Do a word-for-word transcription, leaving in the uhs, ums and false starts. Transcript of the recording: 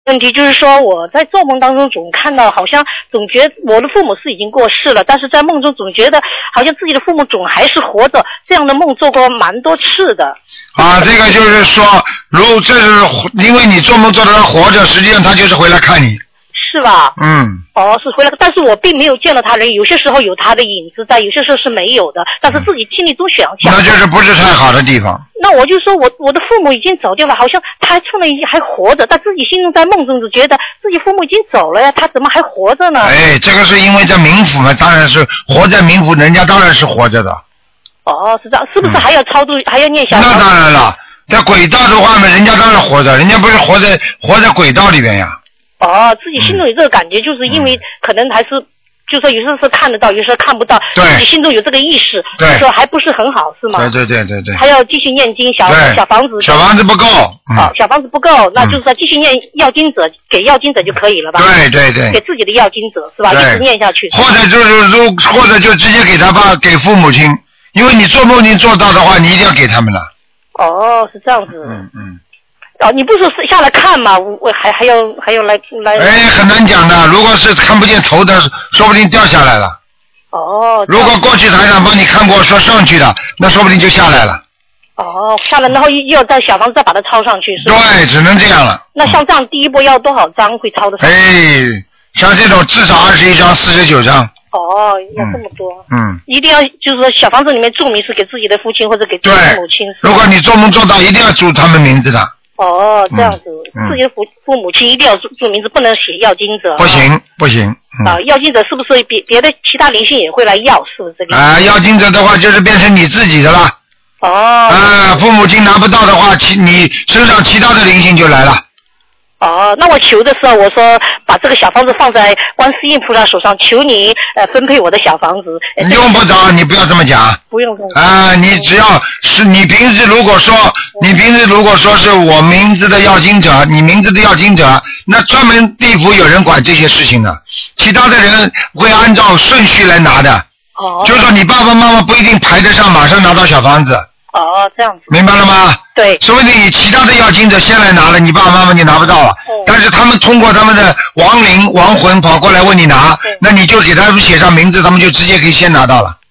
问题就是说，我在做梦当中总看到，好像总觉得我的父母是已经过世了，但是在梦中总觉得好像自己的父母总还是活着，这样的梦做过蛮多次的。 啊，这个就是说，如这是因为你做梦做到他活着，实际上他就是回来看你。 是吧？ 嗯。 哦，是回来，但是我并没有见到他人，有些时候有他的影子在，有些时候是没有的，但是自己心里都想想。 那就是不是太好的地方。 那我就说我我的父母已经走掉了，好像他还冲了还活着，但自己心中在梦中就觉得自己父母已经走了呀，他怎么还活着呢？ 哎，这个是因为在冥府嘛，当然是活在冥府，人家当然是活着的。 哦，是这样，是不是还要超度，嗯、还要念小？ 那当然了，在轨道的话嘛，人家当然活着，人家不是活在活在轨道里边呀。 哦，自己心中有这个感觉，就是因为可能还是，就说有时候是看得到，有时候看不到， 对， 自己心中有这个意识， 对， 就说还不是很好，是吗？ 对对对对对。 还要继续念经，小小房子， 小房子不够，嗯、 好，小房子不够，那就是说继续念要经者，给要经者就可以了吧？ 对对对。 给自己的要经者是吧？一直念下去。 或者就是如，或者就直接给他爸，给父母亲，因为你做梦境做到的话，你一定要给他们了。 哦，是这样子。 嗯嗯。 哦，你不是下来看吗？我还还要还要来来。 哎，很难讲的。如果是看不见头的，说不定掉下来了。 哦。 如果过去台长帮你看过说上去的，那说不定就下来了。 哦，下来然后又要在小房子再把它抄上去，是吧？ 对，只能这样了。 那像这样第一波要多少张会抄得上？ 哎，像这种至少二十一张、四十九张。 哦，要这么多。 嗯。 一定要就是说小房子里面注明是给自己的父亲或者给自己的母亲。 如果你做梦做到，一定要注他们名字的。 哦，这样子， 嗯、 自己的父父母亲一定要注注名字，不能写要经者。 不行，不行。 嗯、啊，要经者是不是别别的其他灵性也会来要？是不是这个？ 啊，要经者的话就是变成你自己的了。 哦。 啊，父母亲拿不到的话，其你身上其他的灵性就来了。 哦，那我求的时候，我说把这个小房子放在观世音菩萨手上，求你呃分配我的小房子。呃、 用不着，你不要这么讲。 不用这么讲。啊，你只要是你平时如果说，你平时如果说是我名字的要经者，你名字的要经者，那专门地府有人管这些事情的，其他的人会按照顺序来拿的。 哦。 就是说你爸爸妈妈不一定排得上，马上拿到小房子。 哦，这样子。 明白了吗？ 对。 所以你其他的要经者先来拿了，你爸爸妈妈就拿不到了。嗯。但是他们通过他们的亡灵、亡魂跑过来问你拿，那你就给他们写上名字，他们就直接可以先拿到了。